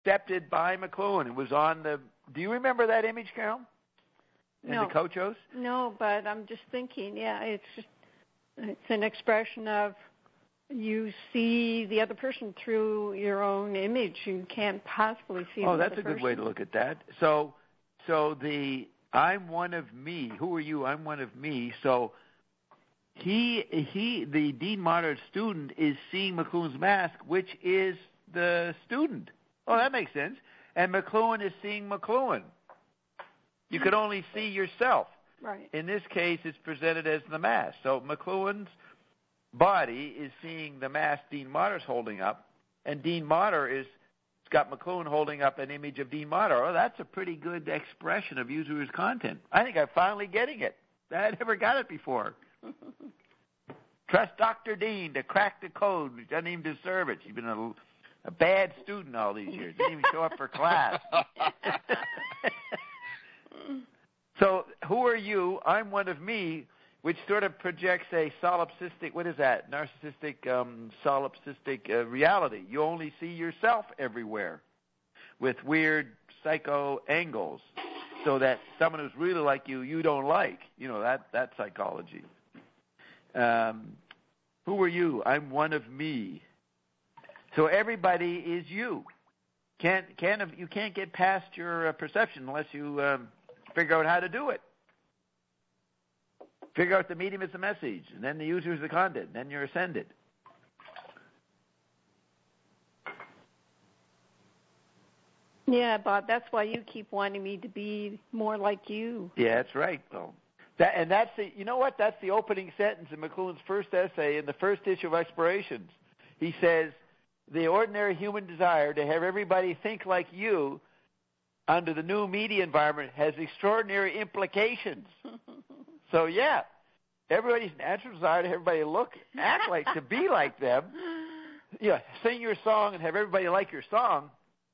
accepted by McLuhan. It was on the. Do you remember that image, Carol? In No. the Cochos? No, but I'm just thinking. Yeah, it's an expression of you see the other person through your own image. You can't possibly see. Oh, that's a good way to look at that. So the I'm one of me. Who are you? I'm one of me. So the Dean Motter student is seeing McLuhan's mask, which is the student. Oh, that makes sense. And McLuhan is seeing McLuhan. You could only see yourself. Right. In this case, it's presented as the mask. So McLuhan's body is seeing the mask Dean Motter's holding up, and Dean Motter is got McLuhan holding up an image of Dean Motter. Oh, that's a pretty good expression of Usuer's content. I think I'm finally getting it. I never got it before. Trust Dr. Dean to crack the code. She doesn't even deserve it. She's been a bad student all these years. Didn't even show up for class. So, who are you? I'm one of me, which sort of projects a solipsistic, what is that? Narcissistic, solipsistic reality. You only see yourself everywhere with weird psycho angles so that someone who's really like you don't like. You know, that psychology. Who are you? I'm one of me. So everybody is you. You can't get past your perception unless you figure out how to do it. Figure out the medium is the message, and then the user is the content, and then you're ascended. Yeah, Bob, that's why you keep wanting me to be more like you. Yeah, that's right. Well, that's you know what? That's the opening sentence in McLuhan's first essay in the first issue of Explorations. He says, the ordinary human desire to have everybody think like you under the new media environment has extraordinary implications. So, yeah, everybody's natural desire to have everybody act like, to be like them. Yeah, sing your song and have everybody like your song.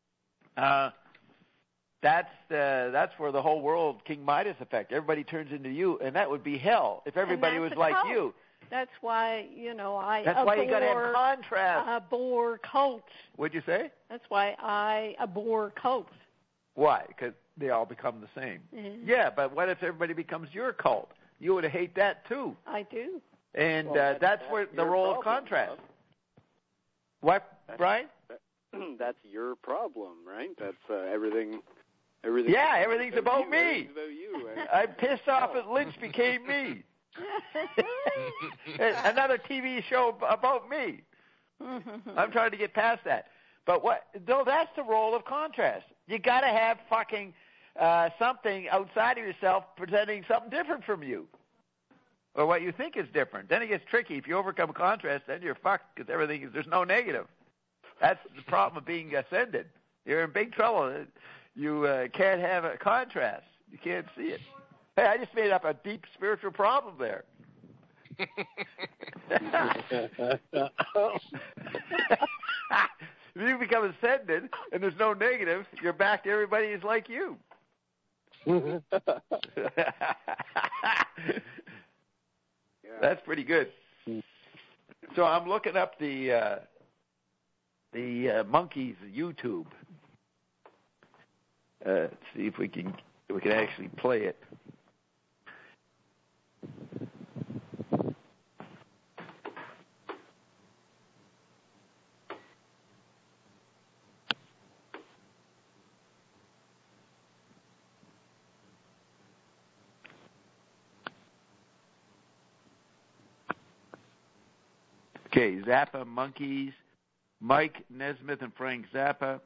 That's where the whole world, King Midas effect, everybody turns into you, and that would be hell if everybody was like you. That's why, That's why you got to have contrast. Abhor cults. What'd you say? That's why I abhor cults. Why? Because they all become the same. Mm-hmm. Yeah, but what if everybody becomes your cult? You would hate that too. I do. And that's where the role of contrast. Bob. What, Brian? That's your problem, right? That's everything. Yeah, everything's about me. Everything's about you. I'm pissed off that Lynch became me. Another TV show about me. I'm trying to get past that. But that's the role of contrast. You got to have fucking something outside of yourself presenting something different from you, or what you think is different. Then it gets tricky. If you overcome contrast, then you're fucked because there's no negative. That's the problem of being ascended. You're in big trouble. You can't have a contrast. You can't see it. Hey, I just made up a deep spiritual problem there. If you become ascended and there's no negative, you're back to everybody who's like you. That's pretty good. So I'm looking up the monkeys YouTube. Let's see if we can actually play it. Okay, Zappa Monkeys, Mike Nesmith and Frank Zappa.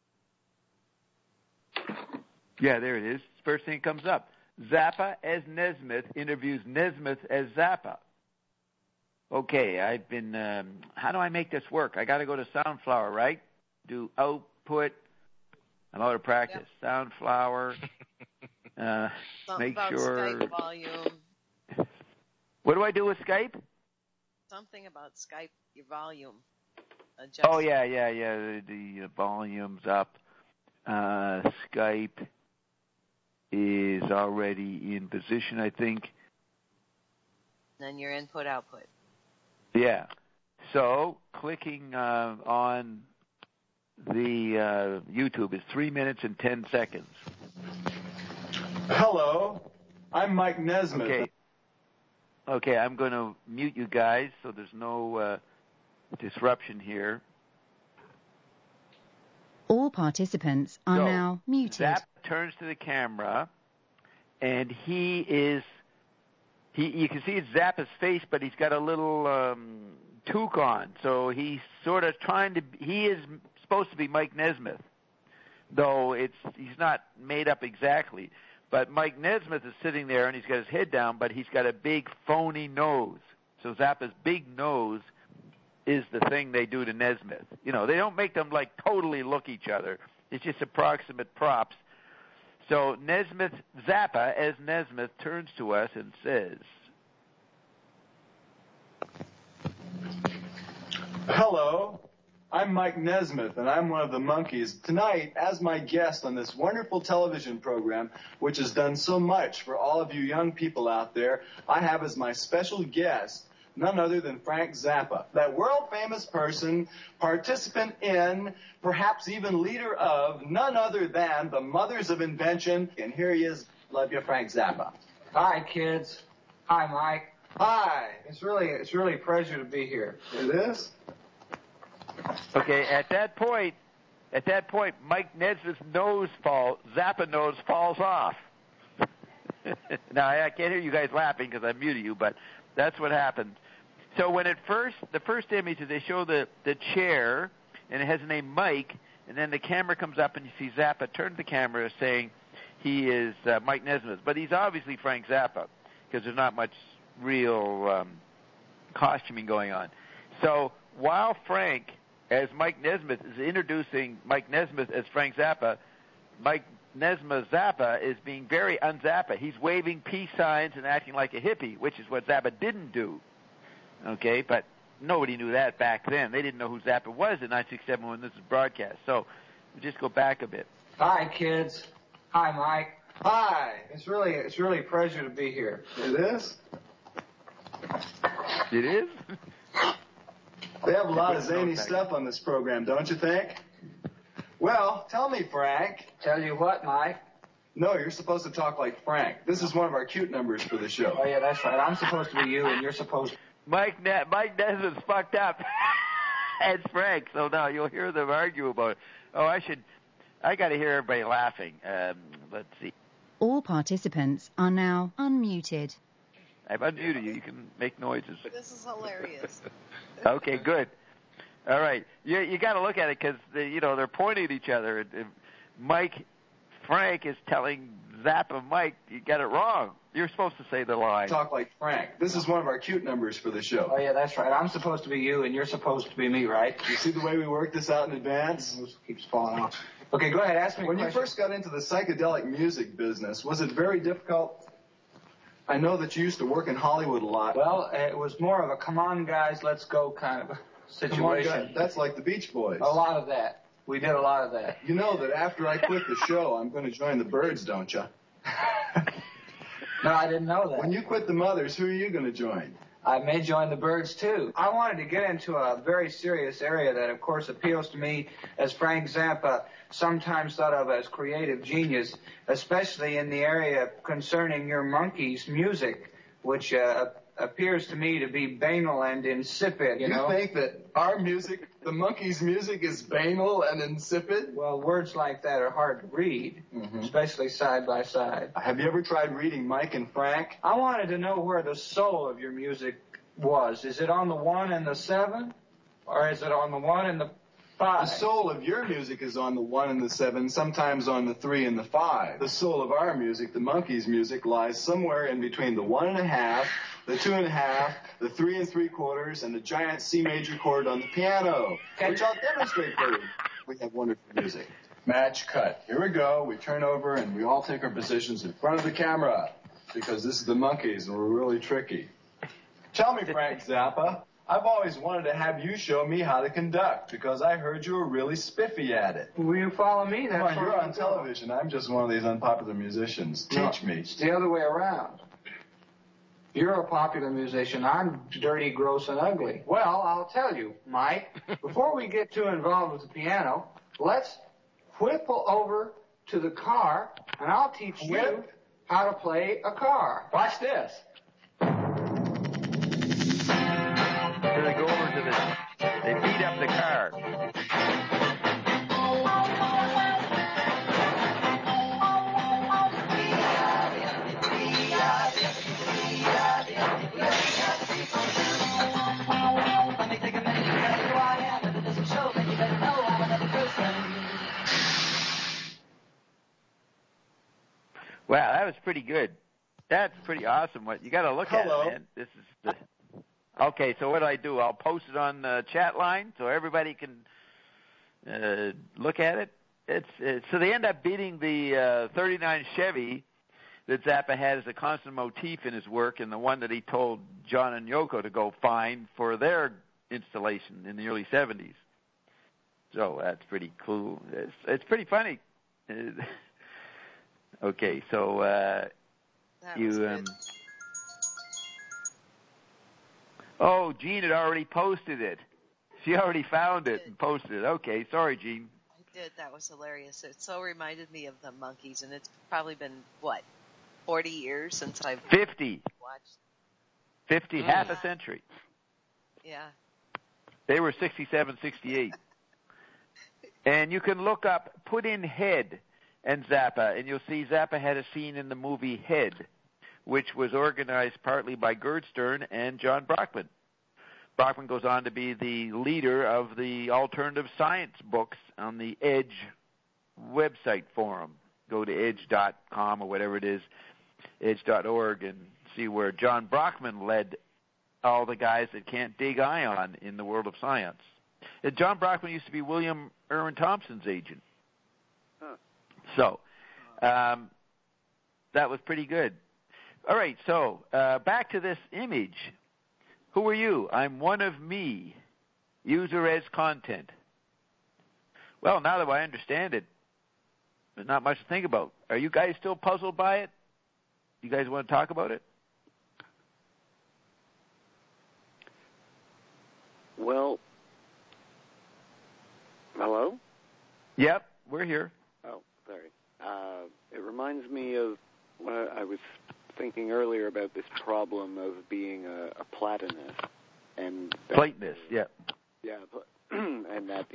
Yeah, there it is. First thing that comes up. Zappa as Nesmith interviews Nesmith as Zappa. Okay, I've been, how do I make this work? I got to go to Soundflower, right? Do output. I'm out of practice. Yep. Soundflower. Make sure. Skype volume. What do I do with Skype? Something about Skype, your volume. Oh, yeah. The volume's up. Skype is already in position, I think. And then your input-output. Yeah. So, clicking on the YouTube is 3 minutes and 10 seconds. Hello, I'm Mike Nesmith. Okay, I'm going to mute you guys so there's no disruption here. All participants are now muted. Zap turns to the camera, and you can see it's Zappa's face, but he's got a little toque on, so he's sort of he is supposed to be Mike Nesmith, though he's not made up exactly. But Mike Nesmith is sitting there, and he's got his head down, but he's got a big phony nose. So Zappa's big nose is the thing they do to Nesmith. You know, they don't make them like totally look each other. It's just approximate props. So Zappa, as Nesmith, turns to us and says, Hello, I'm Mike Nesmith, and I'm one of the Monkees. Tonight, as my guest on this wonderful television program, which has done so much for all of you young people out there, I have as my special guest none other than Frank Zappa, that world-famous person, participant in, perhaps even leader of, none other than the Mothers of Invention. And here he is. Love you, Frank Zappa. Hi, kids. Hi, Mike. Hi. It's really a pleasure to be here. It is? Okay, at that point, Mike Nesmith's Zappa nose falls off. Now, I can't hear you guys laughing because I muted you, but that's what happened. So when the first image is they show the chair, and it has the name Mike, and then the camera comes up and you see Zappa turn to the camera saying he is Mike Nesmith. But he's obviously Frank Zappa because there's not much real costuming going on. So while Frank, as Mike Nesmith, is introducing Mike Nesmith as Frank Zappa, Mike Nesmith Zappa is being very un-Zappa. He's waving peace signs and acting like a hippie, which is what Zappa didn't do. Okay, but nobody knew that back then. They didn't know who Zappa was in 1967 when this was broadcast. So we'll just go back a bit. Hi, kids. Hi, Mike. Hi. It's really a pleasure to be here. It is? It is? They have a lot of zany stuff on this program, don't you think? Well, tell me, Frank. Tell you what, Mike? No, you're supposed to talk like Frank. This is one of our cute numbers for the show. Oh, yeah, that's right. I'm supposed to be you, and you're supposed to... Mike Nesmith's fucked up. And Frank, so now you'll hear them argue about it. Oh, I got to hear everybody laughing. Let's see. All participants are now unmuted. I've unmuted you. You can make noises. This is hilarious. Okay, good. All right. You got to look at it because, they're pointing at each other. Frank is telling Zappa, Mike, you got it wrong. You're supposed to say the line. Talk like Frank. This is one of our cute numbers for the show. Oh, yeah, that's right. I'm supposed to be you, and you're supposed to be me, right? You see the way we work this out in advance? It keeps falling off. Okay, go ahead. Ask me a question. When you first got into the psychedelic music business, was it very difficult? I know that you used to work in Hollywood a lot. Well, it was more of a come on, guys, let's go kind of situation. Come on, guys. That's like the Beach Boys. A lot of that. We did a lot of that. You know that after I quit the show, I'm going to join the Byrds, don't you? No, I didn't know that. When you quit the Mothers, who are you going to join? I may join the Byrds, too. I wanted to get into a very serious area that, of course, appeals to me as Frank Zappa, sometimes thought of as creative genius, especially in the area concerning your Monkees music, which appears to me to be banal and insipid, you know? You think that our music, the Monkees' music, is banal and insipid? Well, words like that are hard to read, especially side by side. Have you ever tried reading Mike and Frank? I wanted to know where the soul of your music was. Is it on the 1 and the 7? Or is it on the 1 and the 5? The soul of your music is on the 1 and the 7, sometimes on the 3 and the 5. The soul of our music, the Monkees' music, lies somewhere in between the 1.5, the 2.5, the 3 3/4, and the giant C major chord on the piano, which I'll demonstrate for you. We have wonderful music. Match cut. Here we go. We turn over and we all take our positions in front of the camera because this is the Monkees and we're really tricky. Tell me, Frank Zappa, I've always wanted to have you show me how to conduct because I heard you were really spiffy at it. Will you follow me? Come on, you're on television. I'm just one of these unpopular musicians. Teach me. It's the other way around. You're a popular musician. I'm dirty, gross, and ugly. Well, I'll tell you, Mike, before we get too involved with the piano, let's whip over to the car, and I'll teach you how to play a car. Watch this. So they go over to they beat up the car. Wow, that was pretty good. That's pretty awesome. What you got to look at it, man. This is the. Okay, so what do I do? I'll post it on the chat line so everybody can look at it. So they end up beating the 39 Chevy that Zappa had as a constant motif in his work, and the one that he told John and Yoko to go find for their installation in the early 70s. So that's pretty cool. It's pretty funny. Okay, so you. Oh, Jean had already posted it. She already found it and posted it. Okay, sorry, Jean. I did. That was hilarious. It so reminded me of the Monkees, and it's probably been, 40 years since I've 50. watched. 50, half a century. Yeah. They were 67, 68. And you can look up, put in Head and Zappa, and you'll see Zappa had a scene in the movie Head, which was organized partly by Gerd Stern and John Brockman. Brockman goes on to be the leader of the alternative science books on the Edge website forum. Go to edge.com or whatever it is, edge.org, and see where John Brockman led all the guys that can't dig ion in the world of science. And John Brockman used to be William Irwin Thompson's agent. Huh. So that was pretty good. All right, so back to this image. Who are you? I'm one of me. User as content. Well, now that I understand it, there's not much to think about. Are you guys still puzzled by it? You guys want to talk about it? Well, hello? Yep, we're here. Oh, sorry. It reminds me of what I was thinking earlier about this problem of being a Platonist. And Platonist, yeah. Yeah, and that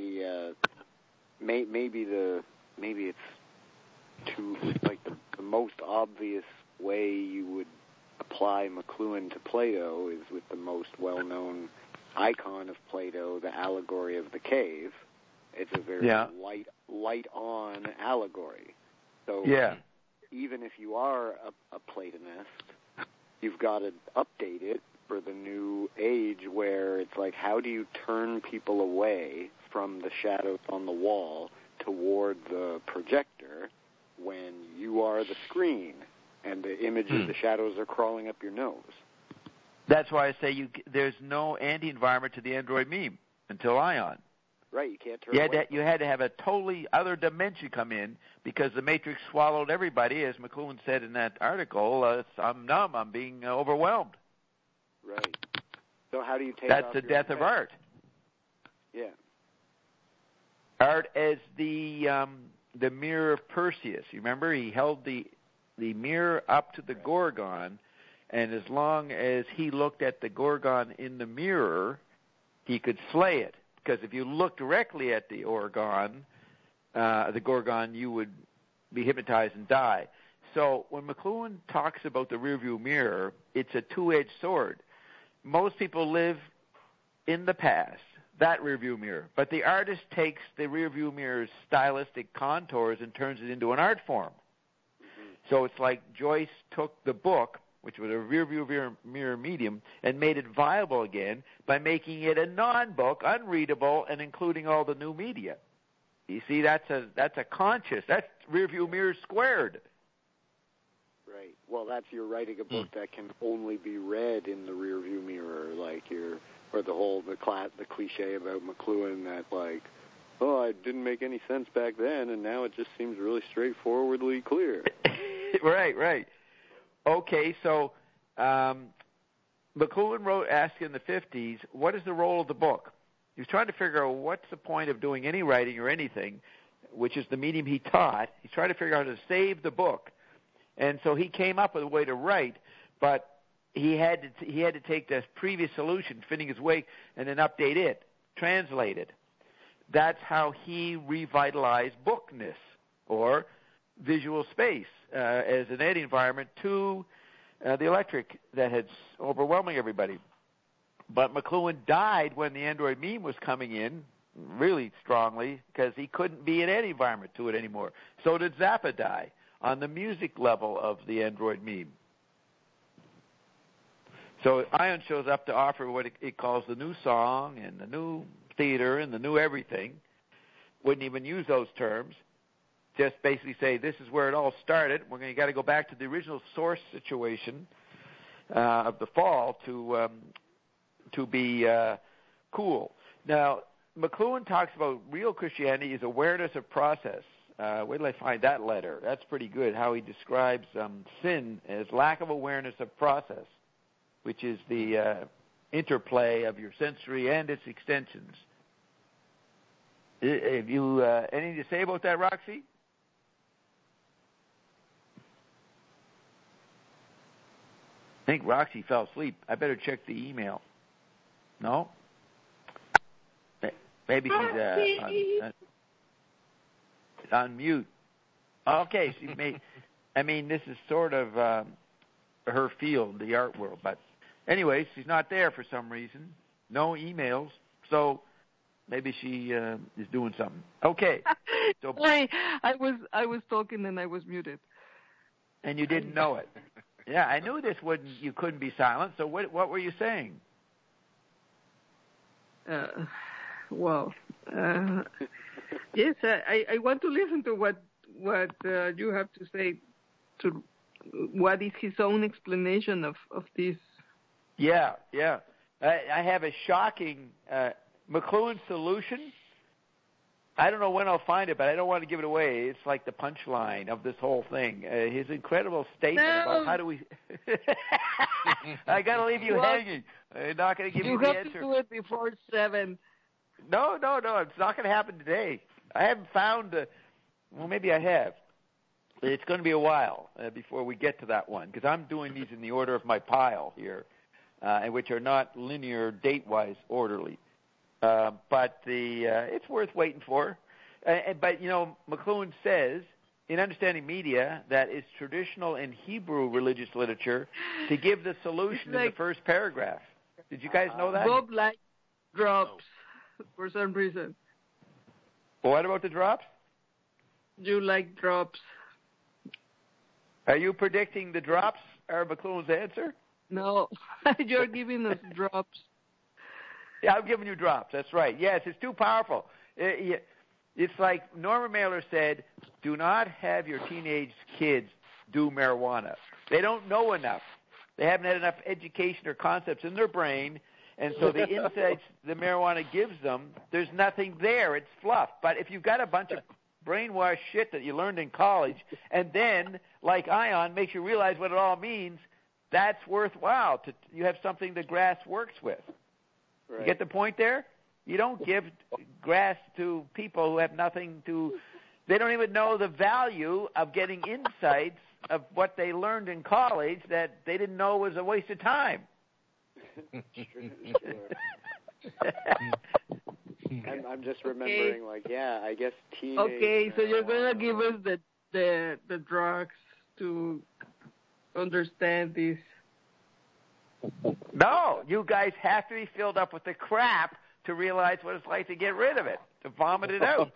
maybe it's too, like the most obvious way you would apply McLuhan to Plato is with the most well-known icon of Plato, the allegory of the cave. It's a very light-on allegory. So even if you are a Platonist, you've got to update it for the new age where it's like, how do you turn people away from the shadows on the wall toward the projector when you are the screen and the images, the shadows are crawling up your nose? That's why I say there's no anti-environment to the Android meme until Ion. Right, you can't turn away. You had to have a totally other dimension come in because the Matrix swallowed everybody, as McLuhan said in that article. I'm numb. I'm being overwhelmed. Right. So how do you take That's the death of art. Yeah. Art as the mirror of Perseus. You remember he held the mirror up to the Gorgon, and as long as he looked at the Gorgon in the mirror, he could slay it. Because if you look directly at the Gorgon, you would be hypnotized and die. So when McLuhan talks about the rearview mirror, it's a two-edged sword. Most people live in the past, that rearview mirror. But the artist takes the rearview mirror's stylistic contours and turns it into an art form. Mm-hmm. So it's like Joyce took the book, which was a rearview mirror medium, and made it viable again by making it a non-book, unreadable, and including all the new media. You see, that's a conscious. That's rearview mirror squared. Right. Well, you're writing a book that can only be read in the rearview mirror, the cliche about McLuhan that it didn't make any sense back then, and now it just seems really straightforwardly clear. Right. Okay, so McLuhan asked in the 50s, what is the role of the book? He was trying to figure out what's the point of doing any writing or anything, which is the medium he taught. He's trying to figure out how to save the book. And so he came up with a way to write, but he had to take the previous solution, Finnegan's Wake, and then update it, translate it. That's how he revitalized bookness, or visual space, as an eddy environment to the electric that had overwhelming everybody. But McLuhan died when the Android meme was coming in, really strongly, because he couldn't be an eddy environment to it anymore. So did Zappa die on the music level of the Android meme. So Ion shows up to offer what it calls the new song and the new theater and the new everything. Wouldn't even use those terms. Just basically say this is where it all started. We're going to got to go back to the original source situation of the fall to be cool. Now, McLuhan talks about real Christianity is awareness of process. Where did I find that letter? That's pretty good, how he describes sin as lack of awareness of process, which is the interplay of your sensory and its extensions. Have you anything to say about that, Roxy? I think Roxy fell asleep. I better check the email. No? Maybe she's on mute. Okay, she may. I mean, this is sort of her field, the art world. But anyway, she's not there for some reason. No emails. So maybe she is doing something. Okay. So I was talking and I was muted. And you didn't know it. Yeah, I knew this wouldn't. You couldn't be silent. So what were you saying? Well, yes, I want to listen to what you have to say. To what is his own explanation of this? Yeah. I have a shocking McLuhan's solution. I don't know when I'll find it, but I don't want to give it away. It's like the punchline of this whole thing. His incredible statement about how do we... I got to leave you hanging. I'm not going to give you the answer. You have to do it before 7. No. It's not going to happen today. I haven't found... well, maybe I have. It's going to be a while before we get to that one, because I'm doing these in the order of my pile here, and which are not linear, date-wise orderly. But it's worth waiting for. But, McLuhan says, in Understanding Media, that it's traditional in Hebrew religious literature to give the solution in the first paragraph. Did you guys know that? Bob likes drops for some reason. What about the drops? You like drops. Are you predicting the drops are McLuhan's answer? No, you're giving us drops. Yeah, I'm giving you drops. That's right. Yes, it's too powerful. It's like Norman Mailer said, do not have your teenage kids do marijuana. They don't know enough. They haven't had enough education or concepts in their brain, and so the insights the marijuana gives them, there's nothing there. It's fluff. But if you've got a bunch of brainwashed shit that you learned in college, and then, like Ion, makes you realize what it all means, that's worthwhile. You have something the grass works with. Right. You get the point there? You don't give grass to people who have nothing to... They don't even know the value of getting insights of what they learned in college that they didn't know was a waste of time. I'm just remembering, I guess teenage... Okay, so you're going to give us the drugs to understand this. No, you guys have to be filled up with the crap to realize what it's like to get rid of it, to vomit it out.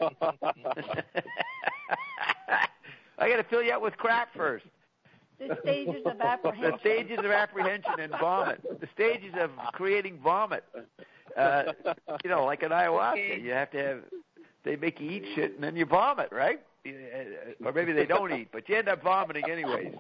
I got to fill you up with crap first. The stages of apprehension. The stages of apprehension and vomit. The stages of creating vomit. Like an ayahuasca, you have to have... They make you eat shit and then you vomit, right? Or maybe they don't eat, but you end up vomiting anyways.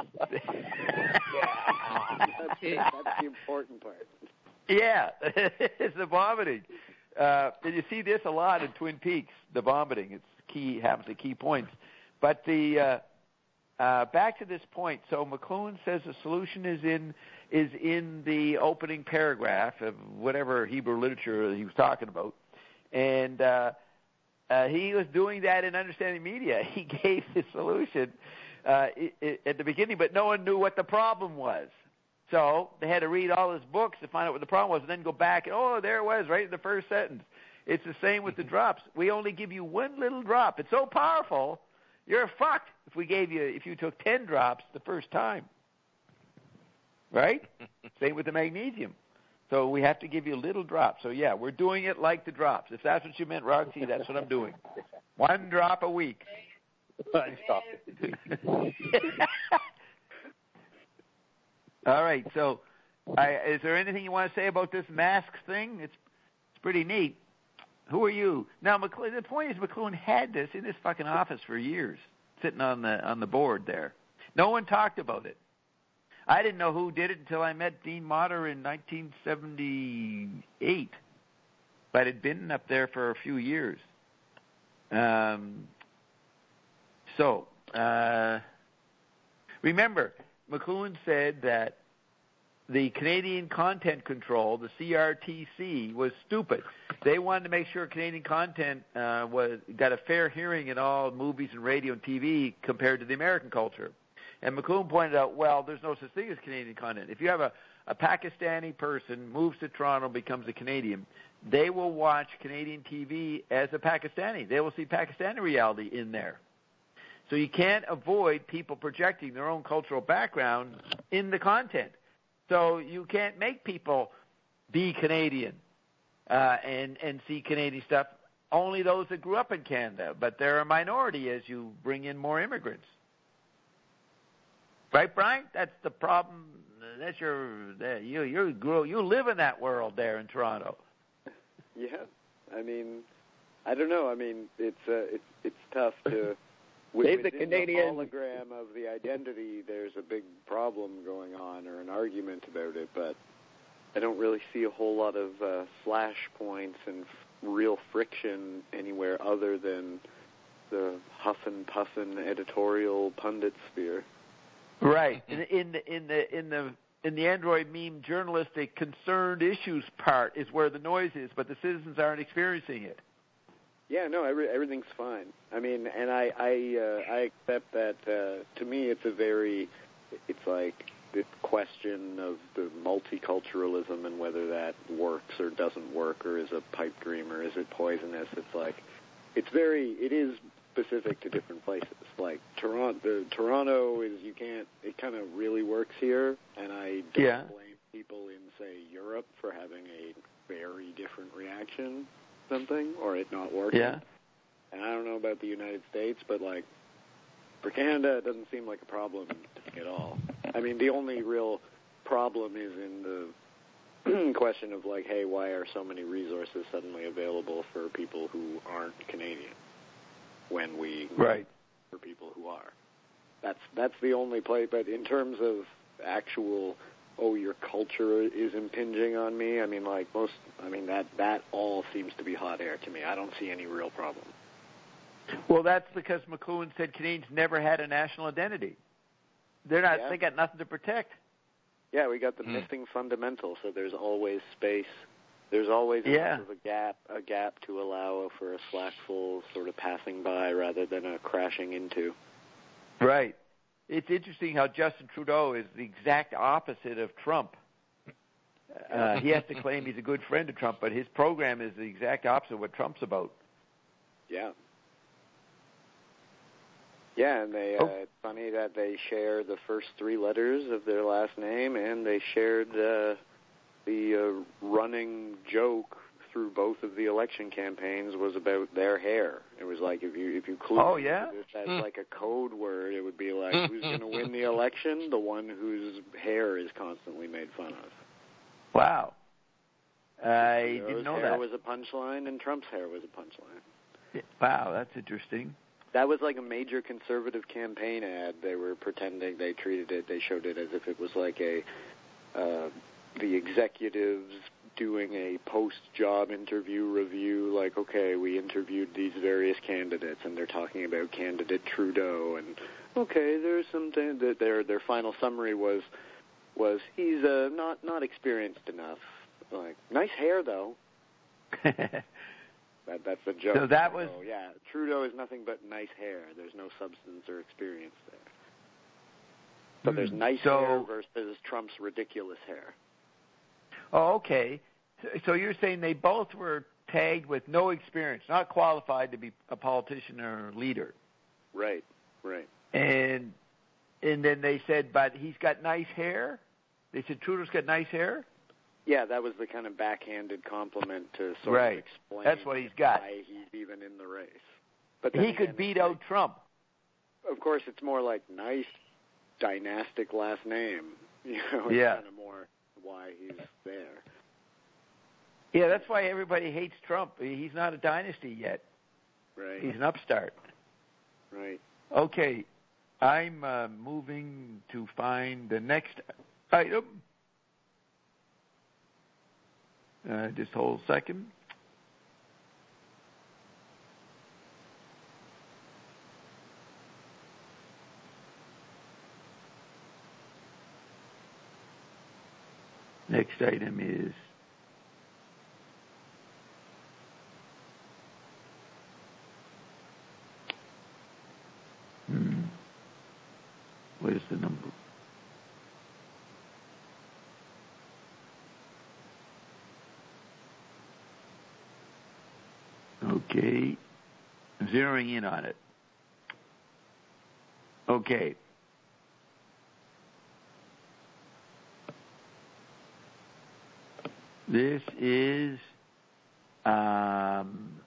That's the important part. Yeah, it's the vomiting. And you see this a lot in Twin Peaks, the vomiting. It's key, happens at key points. But back to this point. So McLuhan says the solution is in the opening paragraph of whatever Hebrew literature he was talking about. And he was doing that in Understanding Media. He gave the solution at the beginning, but no one knew what the problem was. So they had to read all his books to find out what the problem was, and then go back and, oh, there it was, right in the first sentence. It's the same with the drops. We only give you one little drop. It's so powerful, you're fucked if you took 10 drops the first time. Right? Same with the magnesium. So we have to give you a little drop. So, yeah, we're doing it like the drops. If that's what you meant, Roxy, that's what I'm doing. 1 drop a week. All right. So is there anything you want to say about this mask thing? It's pretty neat. Who are you? Now, the point is McLuhan had this in his fucking office for years, sitting on the board there. No one talked about it. I didn't know who did it until I met Dean Motter in 1978. But it had been up there for a few years. Remember, McLuhan said that the Canadian Content Control, the CRTC, was stupid. They wanted to make sure Canadian content got a fair hearing in all movies and radio and TV compared to the American culture. And McLuhan pointed out, well, there's no such thing as Canadian content. If you have a Pakistani person moves to Toronto, becomes a Canadian, they will watch Canadian TV as a Pakistani. They will see Pakistani reality in there. So you can't avoid people projecting their own cultural background in the content. So you can't make people be Canadian and see Canadian stuff. Only those that grew up in Canada, but they're a minority as you bring in more immigrants. Right, Brian? That's the problem. That's you live in that world there in Toronto. Yeah, I mean, I don't know. I mean, it's tough to. Within the hologram of the identity, there's a big problem going on or an argument about it, but I don't really see a whole lot of flashpoints and real friction anywhere other than the huff and puffin editorial pundit sphere. Right. In the Android meme journalistic concerned issues part is where the noise is, but the citizens aren't experiencing it. Yeah, no, everything's fine. I mean, and I accept that. To me, it's like the question of the multiculturalism and whether that works or doesn't work, or is a pipe dream or is it poisonous. It's like it is specific to different places. Like Toronto is it kind of really works here, and I don't blame people in, say, Europe for having a very different reaction to something or it not working. Yeah. And I don't know about the United States, but like for Canada, it doesn't seem like a problem at all. I mean, the only real problem is in the question of like, hey, why are so many resources suddenly available for people who aren't Canadian? When we for people who are, that's the only play. But in terms of actual, your culture is impinging on me. I mean, that all seems to be hot air to me. I don't see any real problem. Well, that's because McLuhan said Canadians never had a national identity. They got nothing to protect. Yeah, we got the missing fundamental. So there's always space. There's always enough of a gap to allow for a slackful sort of passing by rather than a crashing into. Right. It's interesting how Justin Trudeau is the exact opposite of Trump. He has to claim he's a good friend of Trump, but his program is the exact opposite of what Trump's about. Yeah. Yeah, and it's funny that they share the first 3 letters of their last name, and they shared the running joke through both of the election campaigns was about their hair. It was like if you clue this as like a code word, it would be like, who's going to win the election? The one whose hair is constantly made fun of. Wow. I didn't know that. Trudeau's hair was a punchline, and Trump's hair was a punchline. Wow, that's interesting. That was like a major conservative campaign ad. They were pretending they showed it as if it was like the executives doing a post-job interview review, like, okay, we interviewed these various candidates, and they're talking about candidate Trudeau, and okay, there's something that their final summary was he's not experienced enough. Like, nice hair though. That's the joke. So that was... yeah, Trudeau is nothing but nice hair. There's no substance or experience there. So there's nice hair versus Trump's ridiculous hair. Oh, okay. So you're saying they both were tagged with no experience, not qualified to be a politician or leader. Right. And then they said, but he's got nice hair? They said Trudeau's got nice hair? Yeah, that was the kind of backhanded compliment to sort of explain That's what he's got. why he's even in the race. But he could beat out Trump. Of course, it's more like nice dynastic last name. It's kind of more why he's there. Yeah, that's why everybody hates Trump. He's not a dynasty yet. Right. He's an upstart. Right. Okay, I'm moving to find the next item. Just hold a second. Next item is where's the number? Okay, zeroing in on it. Okay. This is a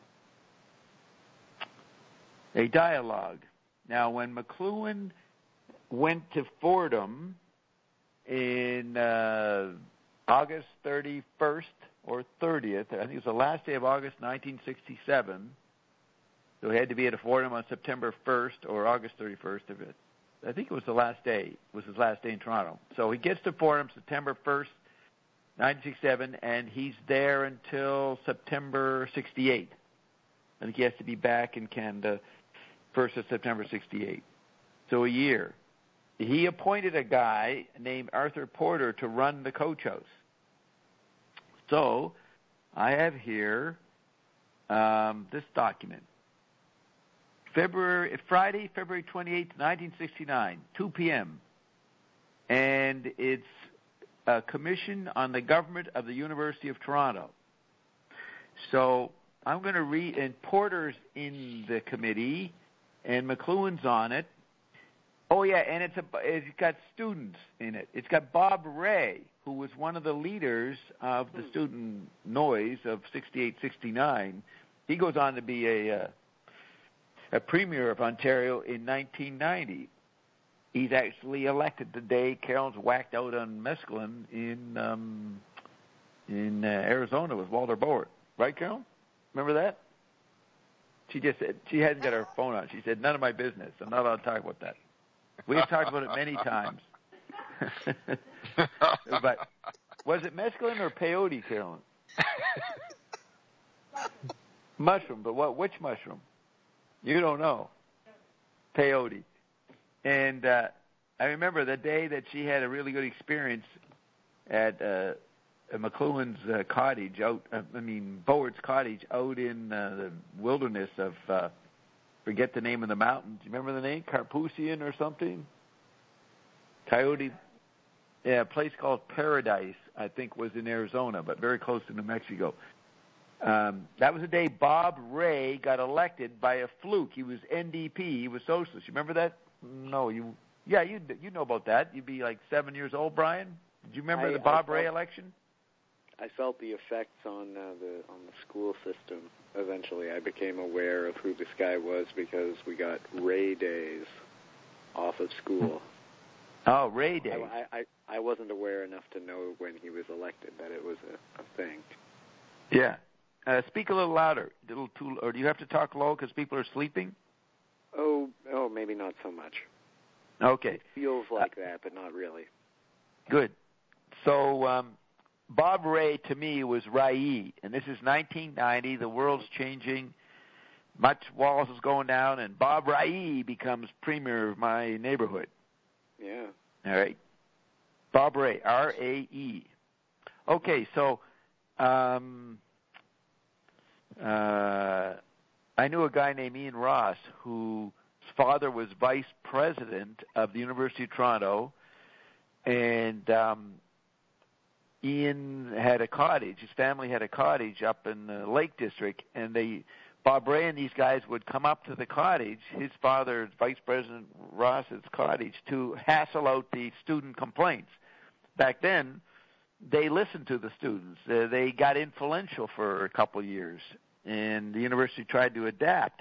dialogue. Now, when McLuhan went to Fordham in August 31st or 30th, I think it was the last day of August 1967, so he had to be at Fordham on September 1st or August 31st of it. I think it was the last day. It was his last day in Toronto. So he gets to Fordham September 1st, 1967, and he's there until September 68. I think he has to be back in Canada 1st of September 68. So a year. He appointed a guy named Arthur Porter to run the coach house. So I have here this document. Friday, February 28th, 1969, 2 p.m. And it's a commission on the government of the University of Toronto. So I'm going to read, and Porter's in the committee, and McLuhan's on it. Oh, yeah, and it's got students in it. It's got Bob Ray, who was one of the leaders of the student noise of 68, 69. He goes on to be a premier of Ontario in 1990. He's actually elected the day Carolyn's whacked out on mescaline in Arizona with Walter Bower. Right, Carolyn? Remember that? She just said, she hadn't got her phone on. She said, none of my business. I'm not allowed to talk about that. We have talked about it many times. But was it mescaline or peyote, Carolyn? Mushroom, but which mushroom? You don't know. Peyote. And I remember the day that she had a really good experience at McLuhan's cottage Bowart's cottage out in the wilderness of, forget the name of the mountain. Do you remember the name? Carpathian or something? Coyote. Yeah, a place called Paradise, I think, was in Arizona, but very close to New Mexico. That was the day Bob Ray got elected by a fluke. He was NDP. He was socialist. You remember that? No, you know about that. You'd be like 7 years old, Brian. Did you remember the Bob Ray election? I felt the effects on the school system. Eventually, I became aware of who this guy was because we got Ray days off of school. Oh, Ray days. I wasn't aware enough to know when he was elected that it was a thing. Yeah. Speak a little louder. Or do you have to talk low because people are sleeping? Oh, maybe not so much. Okay. It feels like that, but not really. Good. So Bob Ray, to me, was Rai, and this is 1990. The world's changing. Much walls is going down, and Bob Rai becomes premier of my neighborhood. Yeah. All right. Bob Ray, R-A-E. Okay, so I knew a guy named Ian Ross whose father was vice president of the University of Toronto, and Ian had a cottage. His family had a cottage up in the Lake District, and Bob Ray and these guys would come up to the cottage, his father, Vice President Ross's cottage, to hassle out the student complaints. Back then, they listened to the students. They got influential for a couple of years, and the university tried to adapt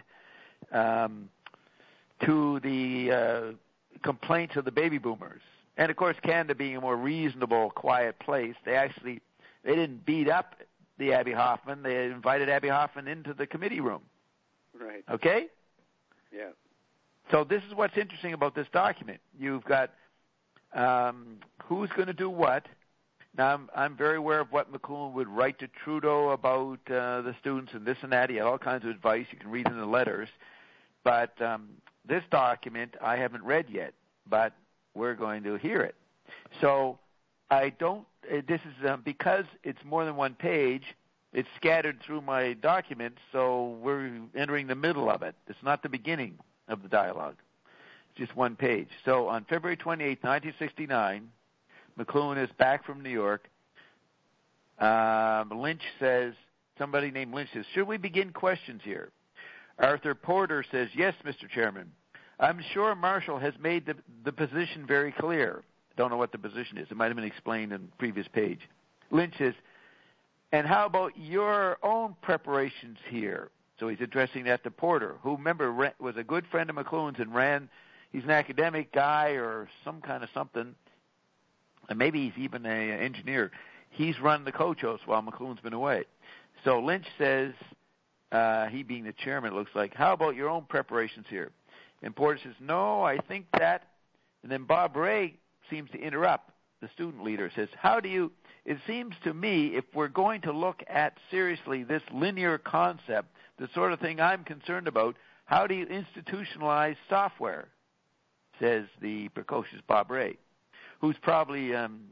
to the complaints of the baby boomers. And, of course, Canada being a more reasonable, quiet place, they didn't beat up the Abby Hoffman. They invited Abby Hoffman into the committee room. Right. Okay? Yeah. So this is what's interesting about this document. You've got who's going to do what. Now, I'm very aware of what McLuhan would write to Trudeau about the students and this and that. He had all kinds of advice. You can read in the letters. But this document I haven't read yet, but we're going to hear it. So this is because it's more than one page, it's scattered through my documents, so we're entering the middle of it. It's not the beginning of the dialogue. It's just one page. So on February 28, 1969, McLuhan is back from New York. Somebody named Lynch says, should we begin questions here? Arthur Porter says, yes, Mr. Chairman. I'm sure Marshall has made the position very clear. Don't know what the position is. It might have been explained in the previous page. Lynch says, and how about your own preparations here? So he's addressing that to Porter, who, remember, was a good friend of McLuhan's and he's an academic guy or some kind of something, and maybe he's even an engineer. He's run the Cochos while McLuhan's been away. So Lynch says, he being the chairman, it looks like, how about your own preparations here? And Porter says, no, I think that. And then Bob Ray seems to interrupt. The student leader says, it seems to me if we're going to look at seriously this linear concept, the sort of thing I'm concerned about, how do you institutionalize software? Says the precocious Bob Ray, who's probably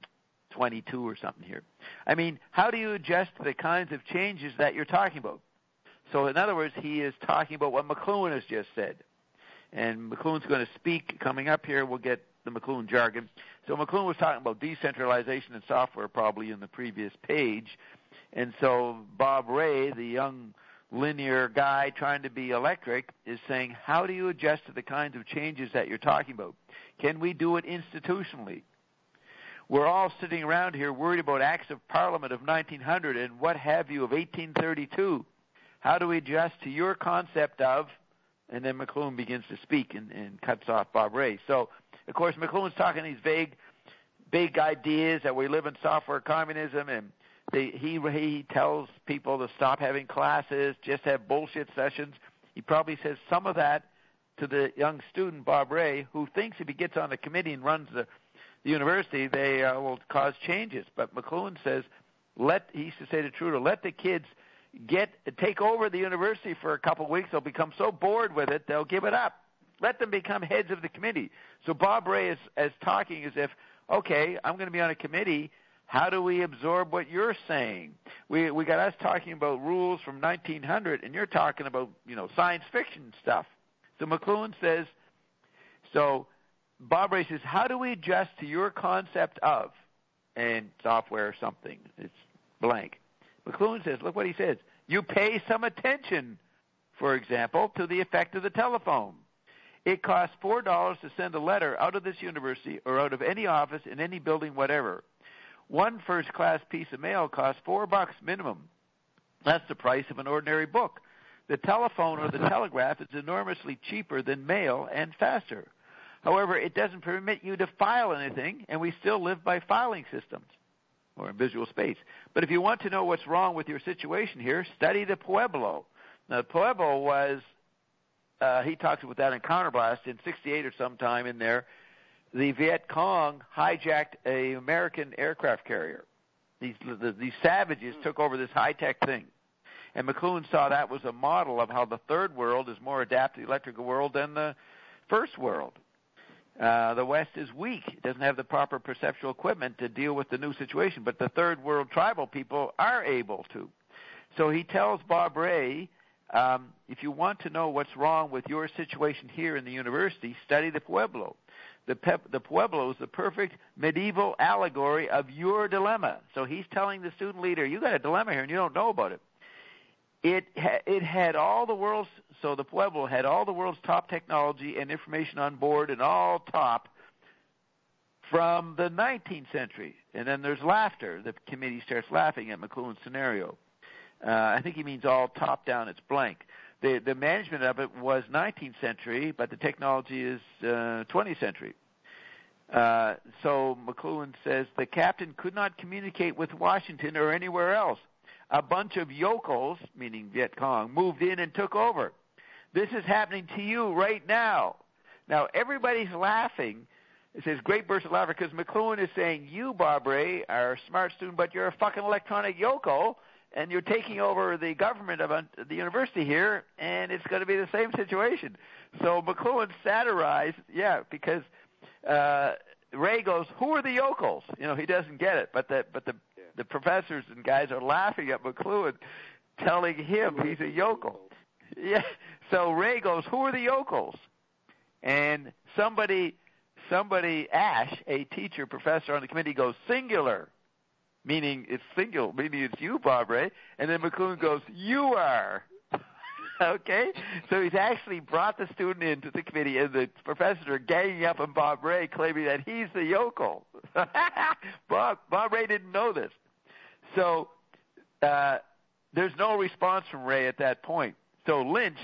22 or something here. I mean, how do you adjust to the kinds of changes that you're talking about? So in other words, he is talking about what McLuhan has just said. And McLuhan's going to speak coming up here. We'll get the McLuhan jargon. So McLuhan was talking about decentralization and software probably in the previous page. And so Bob Ray, the young linear guy trying to be electric, is saying, how do you adjust to the kinds of changes that you're talking about? Can we do it institutionally? We're all sitting around here worried about acts of Parliament of 1900 and what have you of 1832. How do we adjust to your concept of, and then McLuhan begins to speak and cuts off Bob Ray. So, of course, McLuhan's talking these big ideas that we live in software communism, and he tells people to stop having classes, just have bullshit sessions. He probably says some of that to the young student, Bob Ray, who thinks if he gets on the committee and runs the university, they will cause changes. But McLuhan says, he used to say to Trudeau, let the kids take over the university for a couple of weeks. They'll become so bored with it, they'll give it up. Let them become heads of the committee. So Bob Ray is talking as if, okay, I'm going to be on a committee. How do we absorb what you're saying? We got us talking about rules from 1900, and you're talking about, science fiction stuff. So McLuhan says, so Bob Ray says, how do we adjust to your concept of, and software or something? It's blank. McLuhan says, look what he says. You pay some attention, for example, to the effect of the telephone. It costs $4 to send a letter out of this university or out of any office in any building, whatever. One first-class piece of mail costs $4 minimum. That's the price of an ordinary book. The telephone or the telegraph is enormously cheaper than mail and faster. However, it doesn't permit you to file anything, and we still live by filing systems or in visual space. But if you want to know what's wrong with your situation here, study the Pueblo. Now, the Pueblo was, he talks about that in Counterblast in 68 or sometime in there. The Viet Cong hijacked an American aircraft carrier. These savages took over this high-tech thing. And McLuhan saw that was a model of how the third world is more adapted to the electrical world than the first world. The West is weak. It doesn't have the proper perceptual equipment to deal with the new situation, but the third world tribal people are able to. So he tells Bob Ray, if you want to know what's wrong with your situation here in the university, study the Pueblo. The Pueblo is the perfect medieval allegory of your dilemma. So he's telling the student leader, you got a dilemma here and you don't know about it. It had all the world's, so the Pueblo had all the world's top technology and information on board and all top from the 19th century. And then there's laughter. The committee starts laughing at McLuhan's scenario. I think he means all top down, it's blank. The management of it was 19th century, but the technology is 20th century. So McLuhan says the captain could not communicate with Washington or anywhere else. A bunch of yokels, meaning Viet Cong, moved in and took over. This is happening to you right now. Now, everybody's laughing. It says great burst of laughter because McLuhan is saying, you, Bob Ray, are a smart student, but you're a fucking electronic yokel, and you're taking over the government of the university here, and it's going to be the same situation. So McLuhan satirized, because Ray goes, who are the yokels? He doesn't get it, but the professors and guys are laughing at McLuhan, telling him he's a yokel. Yeah. So Ray goes, who are the yokels? And somebody, Ash, a teacher, professor on the committee, goes, singular, meaning it's single, meaning it's you, Bob Ray. And then McLuhan goes, you are. Okay? So he's actually brought the student into the committee, and the professors are ganging up on Bob Ray, claiming that he's the yokel. Bob Ray didn't know this. So there's no response from Ray at that point. So Lynch,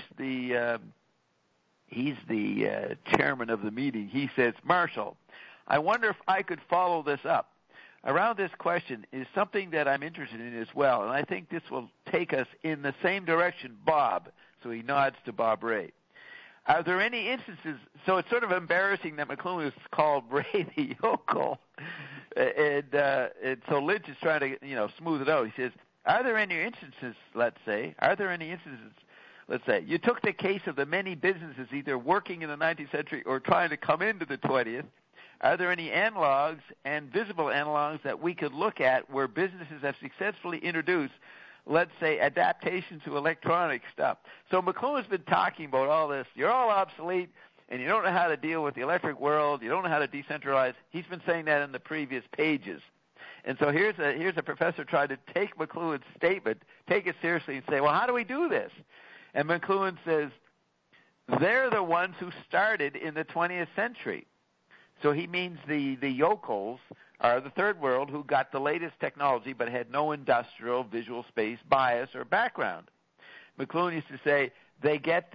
he's the chairman of the meeting. He says, Marshall, I wonder if I could follow this up. Around this question is something that I'm interested in as well, and I think this will take us in the same direction, Bob. So he nods to Bob Ray. Are there any instances, so it's sort of embarrassing that McLuhan has called Ray the yokel, and so Lynch is trying to, smooth it out. He says, are there any instances, let's say, you took the case of the many businesses either working in the 19th century or trying to come into the 20th. Are there any analogs and visible analogs that we could look at where businesses have successfully introduced, let's say, adaptation to electronic stuff? So McLuhan's been talking about all this. You're all obsolete, and you don't know how to deal with the electric world. You don't know how to decentralize. He's been saying that in the previous pages. And so here's a professor trying to take McLuhan's statement, take it seriously, and say, well, how do we do this? And McLuhan says, they're the ones who started in the 20th century. So he means the yokels are the third world who got the latest technology but had no industrial, visual space bias or background. McLuhan used to say they get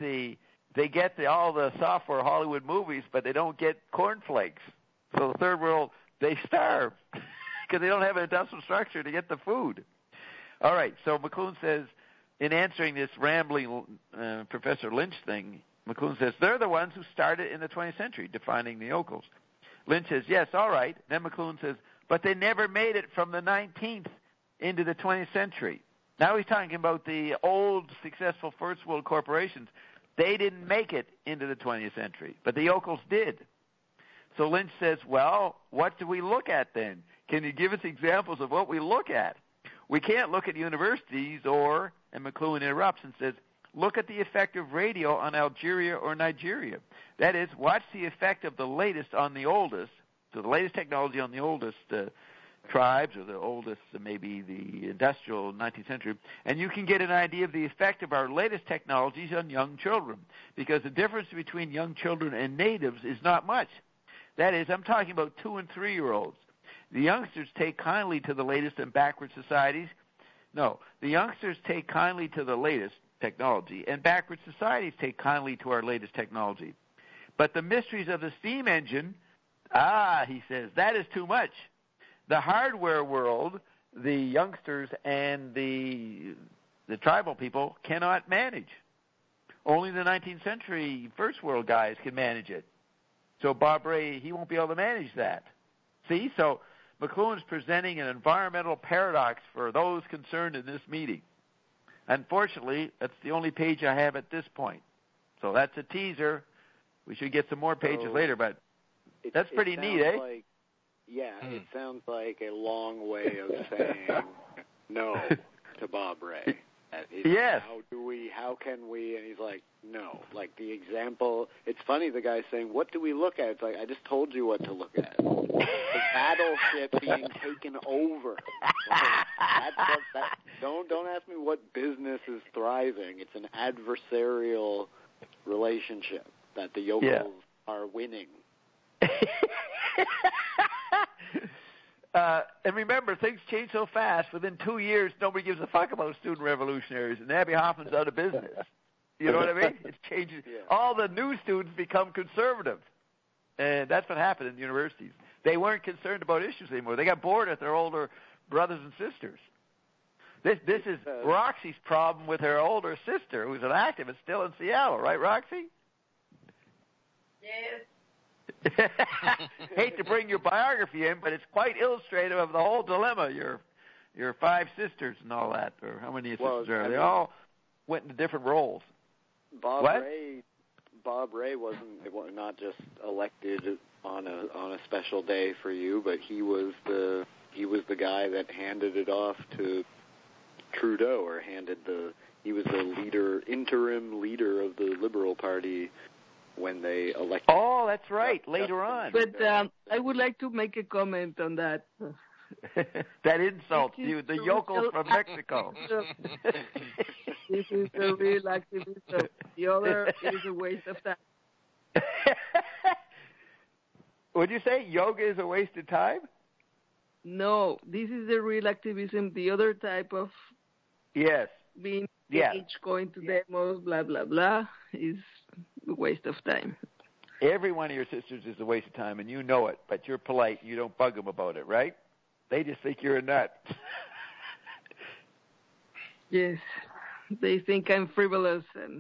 all the software Hollywood movies, but they don't get cornflakes. So the third world, they starve because they don't have an industrial structure to get the food. All right, so McLuhan says, in answering this rambling Professor Lynch thing, McLuhan says, they're the ones who started in the 20th century, defining the yokels. Lynch says, yes, all right. Then McLuhan says, but they never made it from the 19th into the 20th century. Now he's talking about the old, successful first world corporations. They didn't make it into the 20th century, but the yokels did. So Lynch says, well, what do we look at then? Can you give us examples of what we look at? We can't look at universities and McLuhan interrupts and says, look at the effect of radio on Algeria or Nigeria. That is, watch the effect of the latest on the oldest, so the latest technology on the oldest tribes or the oldest, maybe the industrial 19th century, and you can get an idea of the effect of our latest technologies on young children, because the difference between young children and natives is not much. That is, I'm talking about 2- and 3-year-olds. The youngsters take kindly to the latest and backward societies. No, the youngsters take kindly to the latest technology, and backward societies take kindly to our latest technology. But the mysteries of the steam engine, he says, that is too much. The hardware world, the youngsters and the tribal people cannot manage. Only the 19th century first world guys can manage it. So Bob Ray, he won't be able to manage that. See, so McLuhan's presenting an environmental paradox for those concerned in this meeting. Unfortunately, that's the only page I have at this point. So that's a teaser. We should get some more pages later, but that's pretty neat, eh? It sounds like a long way of saying no to Bob Ray. Yes. How can we? And he's like, no. Like the example, it's funny, the guy's saying, what do we look at? It's like, I just told you what to look at. The battleship being taken over. Don't ask me what business is thriving. It's an adversarial relationship that the yokels are winning. And remember, things change so fast. Within 2 years, nobody gives a fuck about student revolutionaries, and Abbie Hoffman's out of business. You know what I mean? It's changing. Yeah. All the new students become conservative, and that's what happened in the universities. They weren't concerned about issues anymore. They got bored at their older brothers and sisters. This is Roxy's problem with her older sister, who's an activist still in Seattle, right, Roxy? Yes. Hate to bring your biography in, but it's quite illustrative of the whole dilemma. Your 5 sisters and all that, or how many sisters are? They all went into different roles. Bob Ray wasn't not just elected on a special day for you, but he was the guy that handed it off to Trudeau, or he was the interim leader of the Liberal Party when they elected. Oh, that's right. Later on. But I would like to make a comment on that. That insults you, the yokels from Mexico. This is the real activism. The other is a waste of time. Would you say yoga is a waste of time? No, this is the real activism. The other type of being engaged, going to demos, blah, blah, blah, is a waste of time. Every one of your sisters is a waste of time, and you know it, but you're polite. You don't bug them about it, right? They just think you're a nut. Yes, they think I'm frivolous. And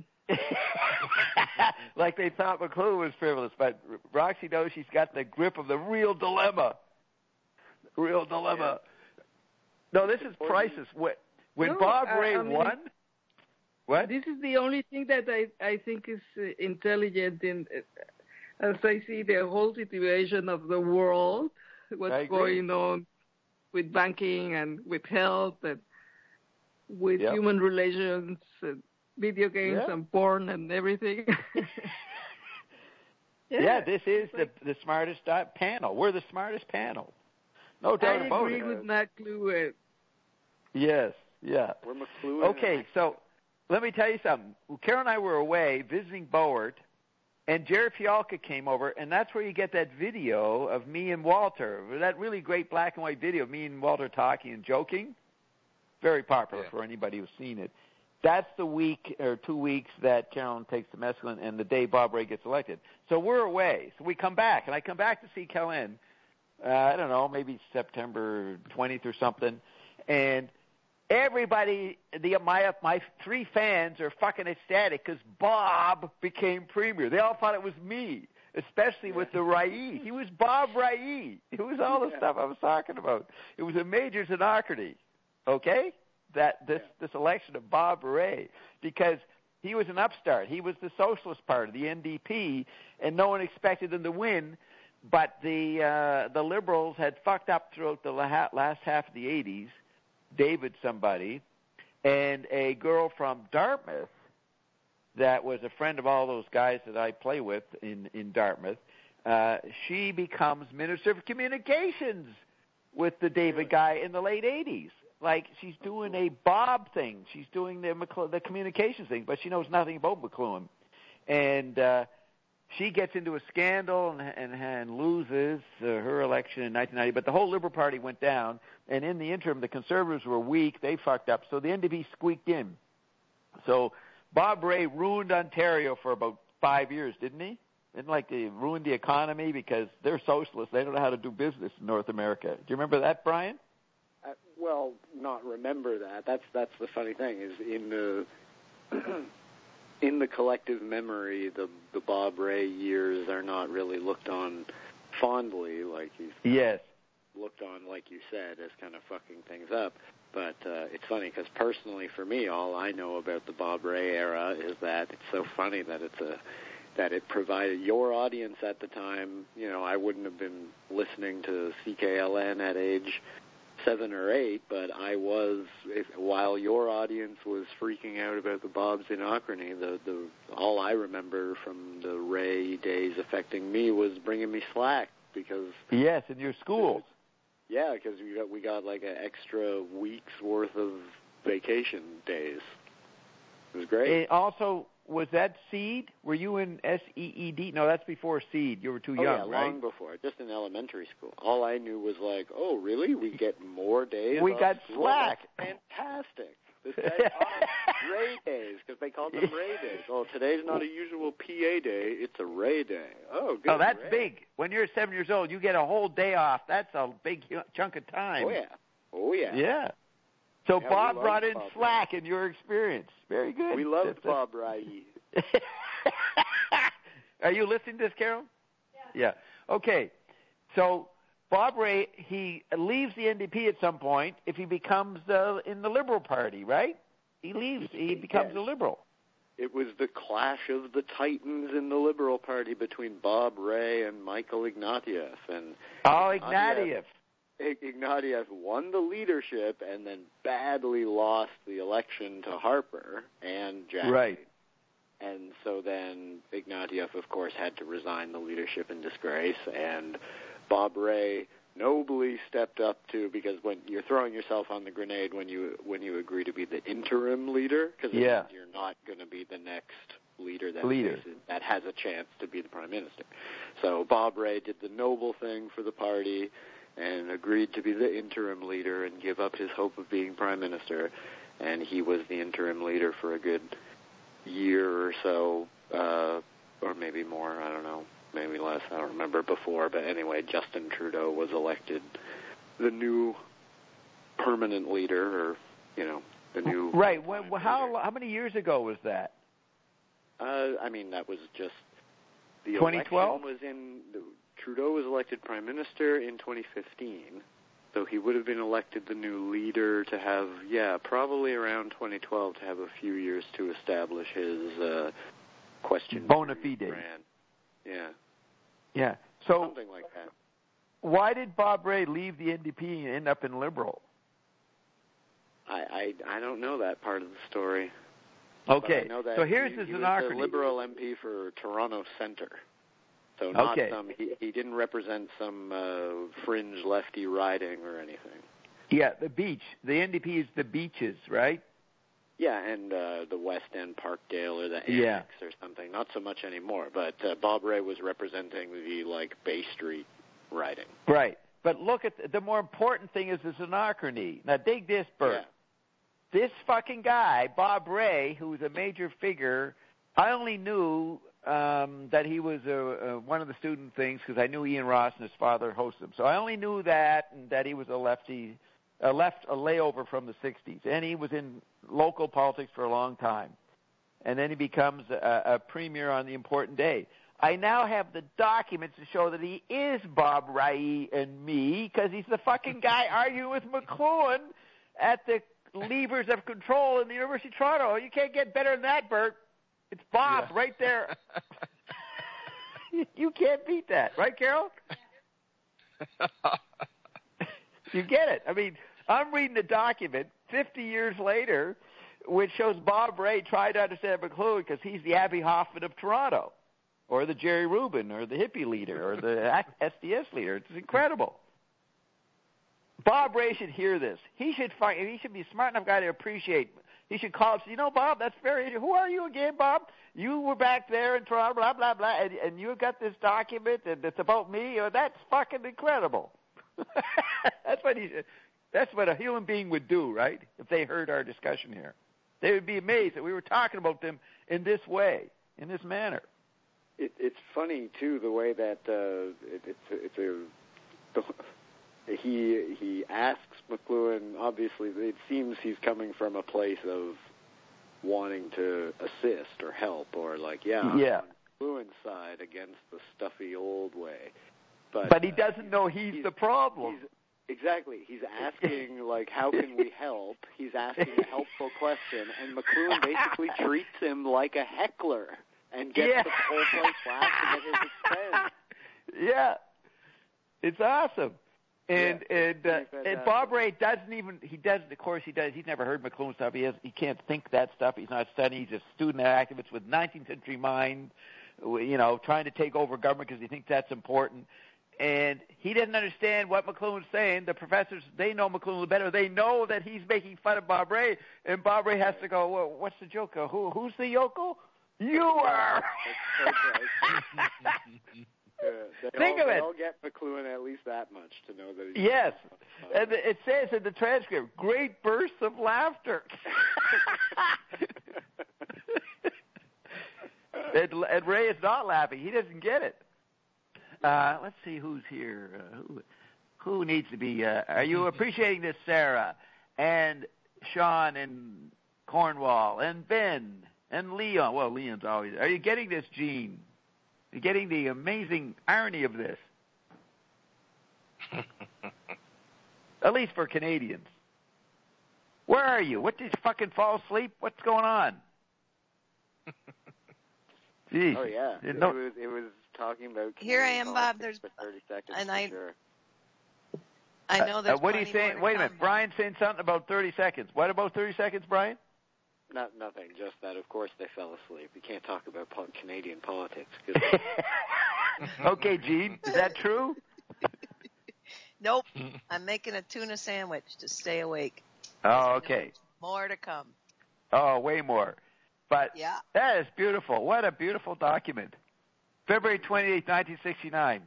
like they thought McLuhan was frivolous, but Roxy knows she's got the grip of the real dilemma. Real dilemma. Yeah. No, this is priceless. When Bob Ray won... What? This is the only thing that I think is intelligent as I see the whole situation of the world, what's going on with banking and with health and with human relations, and video games and porn and everything. This is the smartest panel. We're the smartest panel. No doubt about it. I agree with McLuhan. Yes, yeah. We're McLuhan. Okay, so let me tell you something. Carol and I were away visiting Bowart, and Jerry Fialka came over, and that's where you get that video of me and Walter, that really great black and white video of me and Walter talking and joking. Very popular for anybody who's seen it. That's the week or 2 weeks that Carolyn takes the mescaline and the day Bob Ray gets elected. So we're away. So we come back, and I come back to see Kellen, I don't know, maybe September 20th or something, and everybody, my 3 fans are fucking ecstatic because Bob became premier. They all thought it was me, especially with the Rai. He was Bob Rai. It was all the stuff I was talking about. It was a major synocracy, okay? That this election of Bob Ray, because he was an upstart. He was the Socialist Party, the NDP, and no one expected him to win. But the Liberals had fucked up throughout the last half of the 80s. David somebody, and a girl from Dartmouth that was a friend of all those guys that I play with in Dartmouth, she becomes Minister of Communications with the David guy in the late 80s. Like, she's doing a Bob thing. She's doing the communications thing, but she knows nothing about McLuhan. And she gets into a scandal and loses her election in 1990. But the whole Liberal Party went down, and in the interim, the Conservatives were weak. They fucked up, so the NDP squeaked in. So Bob Ray ruined Ontario for about 5 years, didn't he? Didn't they ruined the economy because they're socialists. They don't know how to do business in North America. Do you remember that, Brian? Well, not remember that. That's the funny thing is in the in the collective memory, the Bob Ray years are not really looked on fondly, like he's looked on, like you said, as kind of fucking things up. But it's funny because personally, for me, all I know about the Bob Ray era is that it's so funny that that it provided your audience at the time. You know, I wouldn't have been listening to CKLN at age 7 or 8, but I was, while your audience was freaking out about the Bob's Anachrony, all I remember from the Ray days affecting me was bringing me slack because... Yes, in your schools. Yeah, because we got like an extra week's worth of vacation days. It was great. And also, was that SEED? Were you in SEED? No, that's before SEED. You were too young, right? Long before. Just in elementary school. All I knew was like, oh, really? We get more days? We got school? slack. That's fantastic. This guy's on Ray days, because they called them Ray days. Oh, today's not a usual PA day. It's a Ray day. Oh, good. Oh, that's Ray. big. When you're 7 years old, you get a whole day off. That's a big chunk of time. Oh, yeah. Oh, yeah. Yeah. So Yeah, Bob brought in Bob slack in your experience. Very good. We loved Bob Rai. Are you listening to this, Carol? Yeah. Okay. So Bob Ray, he leaves the NDP at some point if he becomes in the Liberal Party, right? He leaves. He becomes a Liberal. It was the clash of the titans in the Liberal Party between Bob Ray and Michael Ignatieff. And Ignatieff. Ignatieff won the leadership and then badly lost the election to Harper and Jackson. Right. And so then Ignatieff, of course, had to resign the leadership in disgrace, and Bob Ray nobly stepped up to, because when you're throwing yourself on the grenade when you agree to be the interim leader, because you're not going to be the next leader that has a chance to be the prime minister. So Bob Ray did the noble thing for the party and agreed to be the interim leader and give up his hope of being prime minister, and he was the interim leader for a good year or so, or maybe more, I don't know, maybe less, I don't remember before, but anyway, Justin Trudeau was elected the new permanent leader, or, the new... Right, how many years ago was that? That was just... The 2012? Trudeau was elected prime minister in 2015, so he would have been elected the new leader to have, probably around 2012, to have a few years to establish his question bona fide brand. Yeah. Yeah. So something like that. Why did Bob Ray leave the NDP and end up in Liberal? I don't know that part of the story. Okay. I know that so here's he his was anachrony. The Liberal MP for Toronto Centre. So not he didn't represent some fringe lefty riding or anything. Yeah, the beach. The NDP is the beaches, right? Yeah, and the West End Parkdale or the Annex or something. Not so much anymore, but Bob Ray was representing the, Bay Street riding. Right. But look at the more important thing is his anachrony. Now dig this, Bert. Yeah. This fucking guy, Bob Ray, who was a major figure, I only knew that he was one of the student things because I knew Ian Ross and his father hosted him. So I only knew that, and that he was a lefty, a layover from the 60s. And he was in local politics for a long time. And then he becomes a premier on the important day. I now have the documents to show that he is Bob Rai and me, because he's the fucking guy arguing with McLuhan at the levers of control in the University of Toronto. You can't get better than that, Bert. It's Bob right there. You can't beat that. Right, Carol? You get it. I mean, I'm reading the document 50 years later, which shows Bob Ray tried to understand McLuhan because he's the Abby Hoffman of Toronto, or the Jerry Rubin, or the hippie leader, or the SDS leader. It's incredible. Bob Ray should hear this. He should be a smart enough guy to appreciate. He should call up and say, Bob, that's very interesting. Who are you again, Bob? You were back there in Toronto, blah, blah, blah, and you got this document, and it's about me. That's fucking incredible. That's what a human being would do, right, if they heard our discussion here. They would be amazed that we were talking about them in this way, in this manner. It's funny, too, the way that he asks McLuhan, obviously, it seems he's coming from a place of wanting to assist or help or on McLuhan's side against the stuffy old way. But he doesn't know he's the problem. Exactly. He's asking, how can we help? He's asking a helpful question, and McLuhan basically treats him like a heckler and gets the whole place laughing at his expense. Yeah. It's awesome. And Bob Ray of course he's never heard McLuhan stuff. He can't think that stuff. He's not studying. He's a student activist with 19th century mind, trying to take over government because he thinks that's important. And he didn't understand what McLuhan's saying. The professors, they know McLuhan better. They know that he's making fun of Bob Ray, and Bob Ray has to go, well, what's the joke? Who's the yokel? You are. Think of it. They all get McLuhan at least that much to know that he's... Yes. And it says in the transcript, great bursts of laughter. and Ray is not laughing. He doesn't get it. Let's see who's here. Who needs to be... are you appreciating this, Sarah? And Sean and Cornwall and Ben and Leon. Well, Leon's always... Are you getting this, Gene? You're getting the amazing irony of this. At least for Canadians. Where are you? What, did you fucking fall asleep? What's going on? Jeez. Oh, yeah. It was talking about... Here I am, Bob. There's... For 30 seconds, and sure. I know there's what are you saying? Wait a minute. Brian's saying something about 30 seconds. What about 30 seconds, Brian? Nothing. Just that, of course, they fell asleep. You can't talk about Canadian politics. Okay, Gene. Is that true? Nope. I'm making a tuna sandwich to stay awake. Oh, okay. More to come. Oh, way more. But yeah. That is beautiful. What a beautiful document. February 28, 1969.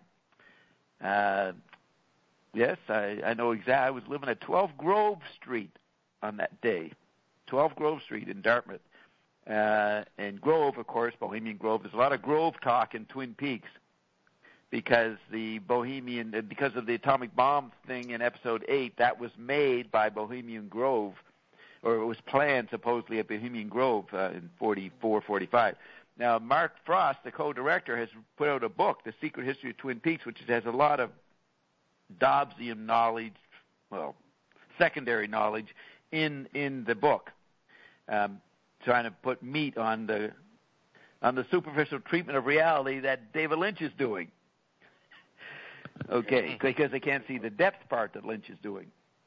Yes, I know exactly. I was living at 12 Grove Street on that day. 12 Grove Street in Dartmouth. And Grove, of course, Bohemian Grove. There's a lot of Grove talk in Twin Peaks because of the atomic bomb thing in episode 8, that was made by Bohemian Grove, or it was planned supposedly at Bohemian Grove in 44, 45. Now, Mark Frost, the co-director, has put out a book, The Secret History of Twin Peaks, which has a lot of Dobbsian knowledge, well, secondary knowledge in the book. Trying to put meat on the superficial treatment of reality that David Lynch is doing. Okay, because they can't see the depth part that Lynch is doing.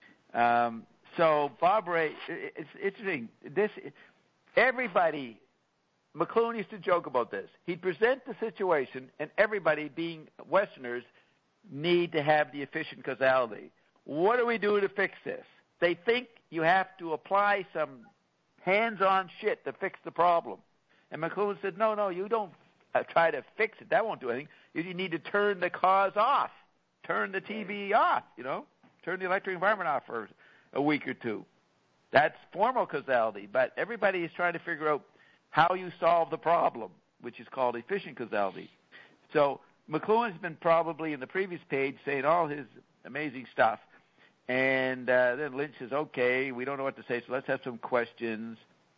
So Bob Ray, it's interesting. Everybody, McLuhan used to joke about this. He'd present the situation, and everybody, being Westerners, need to have the efficient causality. What do we do to fix this? They think you have to apply some hands-on shit to fix the problem. And McLuhan said, no, you don't try to fix it. That won't do anything. You need to turn the cause off. Turn the TV off, Turn the electric environment off for a week or two. That's formal causality. But everybody is trying to figure out how you solve the problem, which is called efficient causality. So McLuhan's been probably in the previous page saying all his amazing stuff. And then Lynch says, okay, we don't know what to say, so let's have some questions.